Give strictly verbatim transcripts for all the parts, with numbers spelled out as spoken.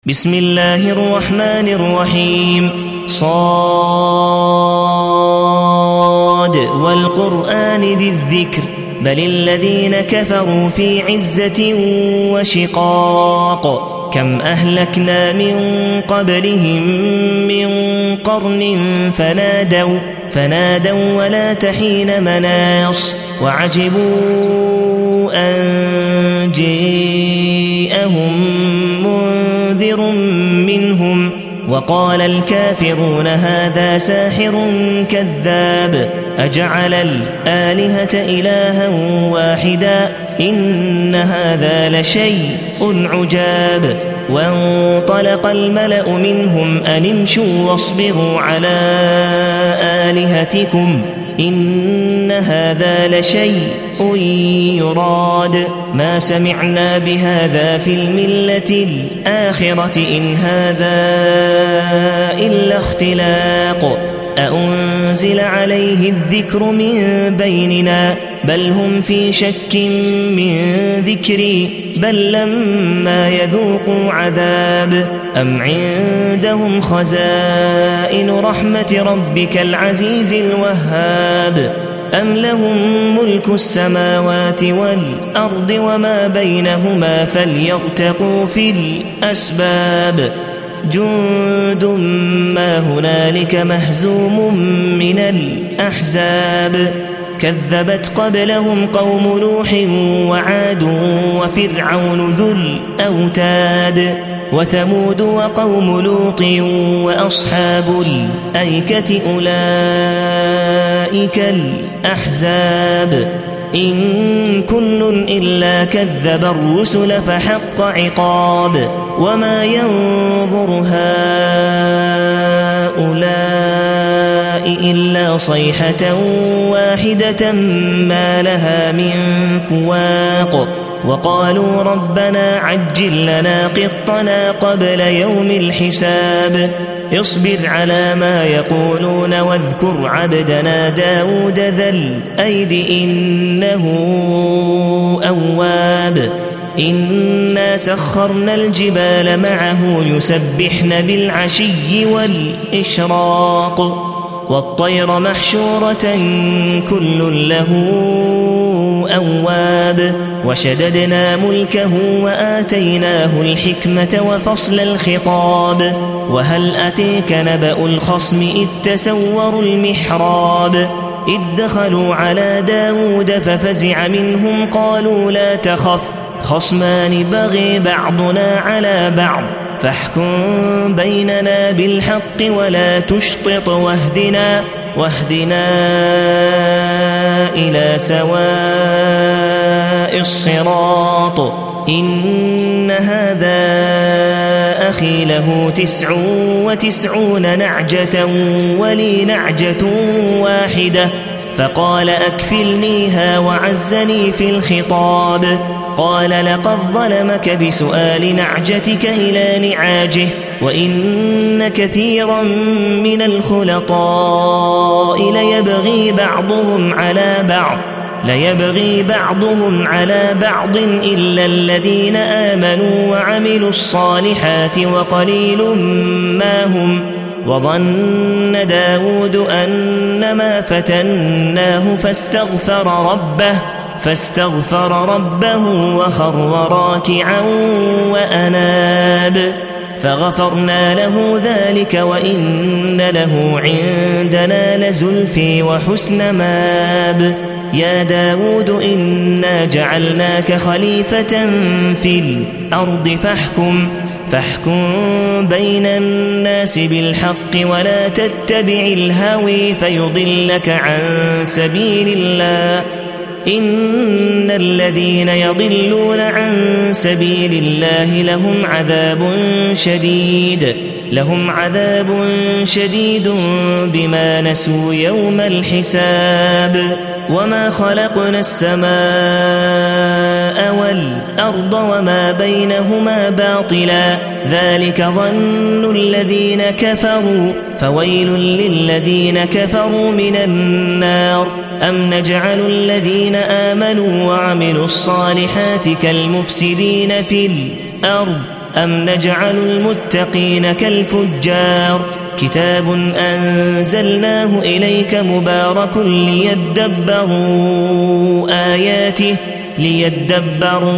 بسم الله الرحمن الرحيم. صاد والقرآن ذي الذكر بل الذين كفروا في عزة وشقاق كم أهلكنا من قبلهم من قرن فنادوا فنادوا ولا تحين مناص وعجبوا أن جاءهم منذر منهم وقال الكافرون هذا ساحر كذاب أجعل الآلهة إلها واحدا إن هذا لشيء عجاب وانطلق الملأ منهم أن امشوا واصبروا على آلهتكم إن هذا لشيء يراد ما سمعنا بهذا في الملة الآخرة إن هذا إلا اختلاق أأنزل عليه الذكر من بيننا بل هم في شك من ذكري بل لما يذوقوا عذاب أم عندهم خزائن رحمة ربك العزيز الوهاب أم لهم ملك السماوات والأرض وما بينهما فليرتقوا في الأسباب جند ما هنالك مهزوم من الأحزاب كذبت قبلهم قوم نوح وعاد وفرعون ذو الأوتاد وثمود وقوم لوط وأصحاب الأيكة أولئك الأحزاب إن كل إلا كذب الرسل فحق عقاب وما ينظر هؤلاء إلا صيحة واحدة ما لها من فواق وقالوا ربنا عجل لنا قطنا قبل يوم الحساب اصبر على ما يقولون واذكر عبدنا داود ذا الأيد إنه أواب إنا سخرنا الجبال معه يسبحن بالعشي والإشراق والطير محشورة كل له أواب وشددنا ملكه وآتيناه الحكمة وفصل الخطاب وهل أتيك نبأ الخصم إذ تسوروا المحراب إذ دخلوا على داود ففزع منهم قالوا لا تخف خصمان بغي بعضنا على بعض فاحكم بيننا بالحق ولا تشطط واهدنا واهدنا إلى سواء الصراط إن هذا أخي له تسع وتسعون نعجة ولي نعجة واحدة فقال أكفلنيها وعزني في الخطاب قال لقد ظلمك بسؤال نعجتك إلى نعاجه وإن كثيرا من الخلطاء ليبغي بعضهم على بعض ليبغي بعضهم على بعض إلا الذين آمنوا وعملوا الصالحات وقليل ما هم وظن داود أنما فتناه فاستغفر ربه فاستغفر ربه وخر راكعا وأناب فغفرنا له ذلك وإن له عندنا لزلفي وحسن ماب يا داود إنا جعلناك خليفة في الأرض فاحكم فاحكم بين الناس بالحق ولا تتبع الهوى فيضلك عن سبيل الله إن الذين يضلون عن سبيل الله لهم عذاب شديد لهم عذاب شديد بما نسوا يوم الحساب وما خلقنا السماء والأرض وما بينهما باطلا ذلك ظن الذين كفروا فويل للذين كفروا من النار أم نجعل الذين آمنوا وعملوا الصالحات كالمفسدين في الأرض أم نجعل المتقين كالفجار كتاب أنزلناه إليك مبارك ليدبروا آياته ليدبروا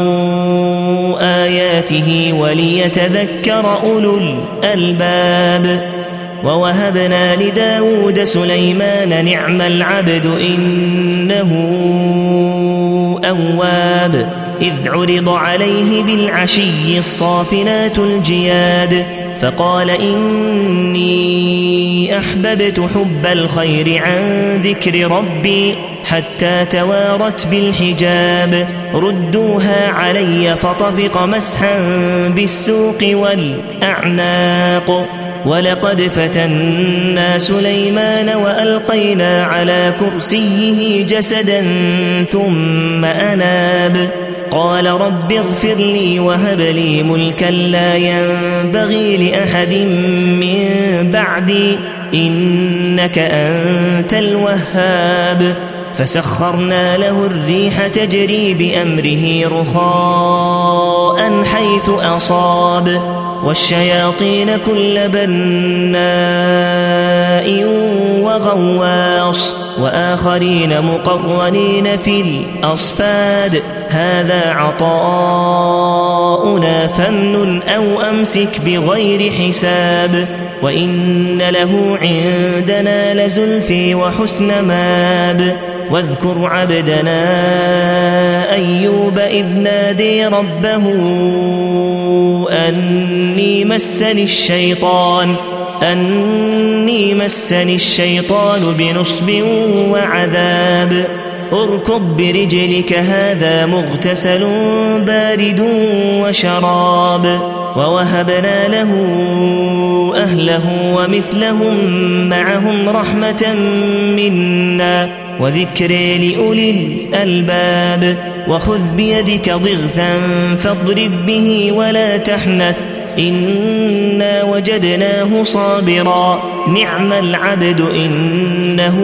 آياته وليتذكر أولو الألباب ووهبنا لداود سليمان نعم العبد إنه أواب إذ عرض عليه بالعشي الصافنات الجياد فقال إني أحببت حب الخير عن ذكر ربي حتى توارت بالحجاب ردوها علي فطفق مسحا بالسوق والأعناق ولقد فتنا سليمان وألقينا على كرسيه جسدا ثم أناب قال رب اغفر لي وهب لي ملكا لا ينبغي لأحد من بعدي إنك أنت الوهاب فسخرنا له الريح تجري بأمره رخاء حيث أصاب والشياطين كل بناء وغواص وآخرين مقرنين في الأصفاد هذا عطاؤنا فامنن أو أمسك بغير حساب وإن له عندنا لزلفي وحسن ماب واذكر عبدنا أيوب إذ نادي ربه أني مسني الشيطان أني مسني الشيطان بنصب وعذاب اركض برجلك هذا مغتسل بارد وشراب ووهبنا له أهله ومثلهم معهم رحمة منا وذكر لأولي الألباب وخذ بيدك ضغثا فاضرب به ولا تحنث إنا وجدناه صابرا نعم العبد إنه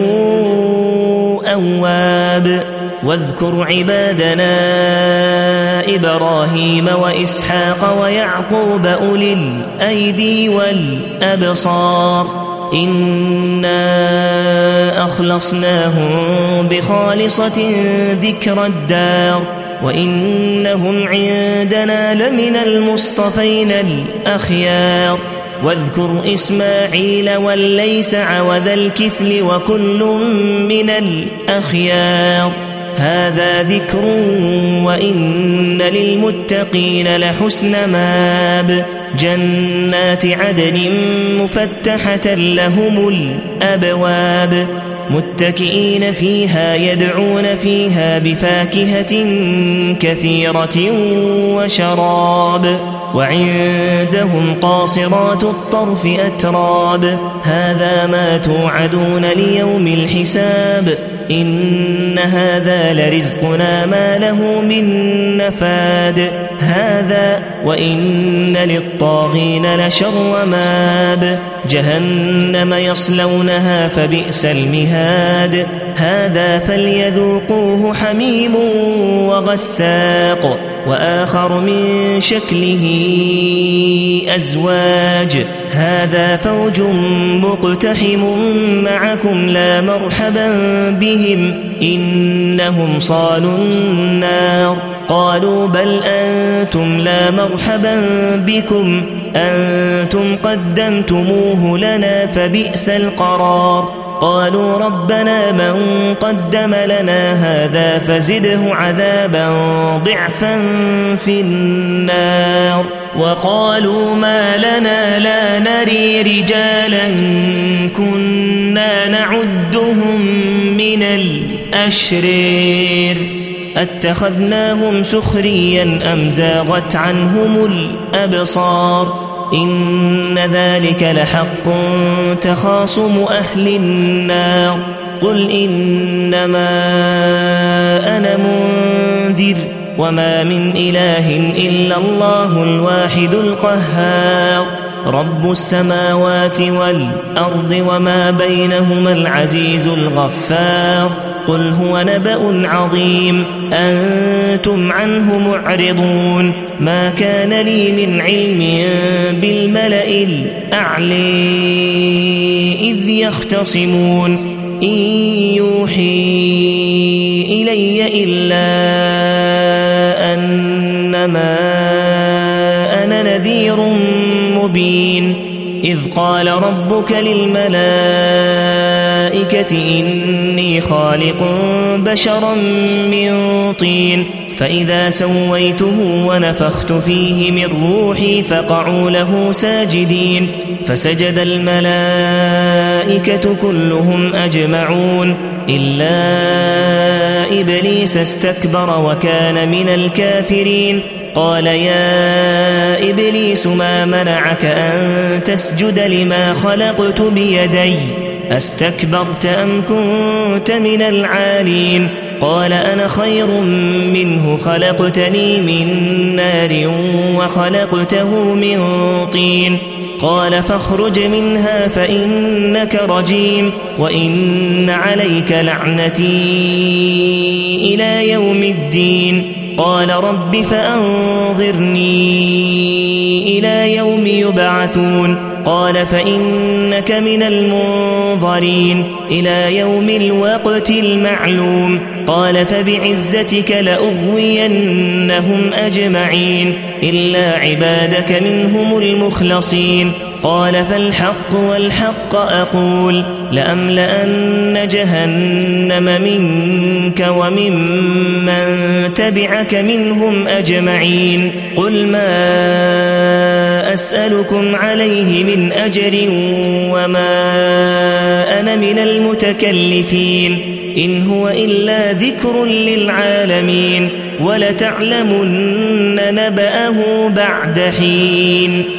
أواب واذكر عبادنا إبراهيم وإسحاق ويعقوب أولي الأيدي والأبصار إنا أخلصناهم بخالصة ذكر الدار وإنهم عندنا لمن المصطفين الأخيار واذكر إسماعيل والليسع وذا الكفل وكل من الأخيار هذا ذكر وإن للمتقين لحسن ماب جنات عدن مفتحة لهم الأبواب متكئين فيها يدعون فيها بفاكهة كثيرة وشراب وعندهم قاصرات الطرف أتراب هذا ما توعدون ليوم الحساب إن هذا لرزقنا ما له من نفاد هذا وإن للطاغين لشر ماب جهنم يصلونها فبئس المهاد هذا فليذوقوه حميم وغساق وآخر من شكله أزواج هذا فوج مقتحم معكم لا مرحبا بهم إنهم صالوا النار قالوا بل أنتم لا مرحبا بكم أنتم قدمتموه لنا فبئس القرار قالوا ربنا من قدم لنا هذا فزده عذابا ضعفا في النار وقالوا ما لنا لا نري رجالا كنا نعدهم من الأشرير اتخذناهم سخريا أم زاغت عنهم الأبصار إن ذلك لحق تخاصم أهل النار قل إنما أنا منذر وما من إله إلا الله الواحد القهار رب السماوات والأرض وما بينهما العزيز الغفار قل هو نبأ عظيم أنتم عنه معرضون ما كان لي من علم بالملأ الأعلى إذ يختصمون إن يوحي إلي إلا أنما أنا نذير مبين إذ قال ربك للملائكة إني خالق بشرا من طين فإذا سويته ونفخت فيه من روحي فقعوا له ساجدين فسجد الملائكة كلهم أجمعون إلا إبليس استكبر وكان من الكافرين قال يا إبليس ما منعك أن تسجد لما خلقت بيدي أستكبرت أم كنت من العالين قال أنا خير منه خلقتني من نار وخلقته من طين قال فاخرج منها فإنك رجيم وإن عليك لعنتي إلى يوم الدين قال رب فأنظرني إلى يوم يبعثون قال فإنك من المنظرين إلى يوم الوقت المعلوم قال فبعزتك لأغوينهم أجمعين إلا عبادك منهم المخلصين قال فالحق والحق أقول لأملأن جهنم منك وممن تبعك منهم أجمعين قل ما أسألكم عليه من أجر وما أنا من المتكلفين إن هو إلا ذكر للعالمين ولتعلمن نبأه بعد حين.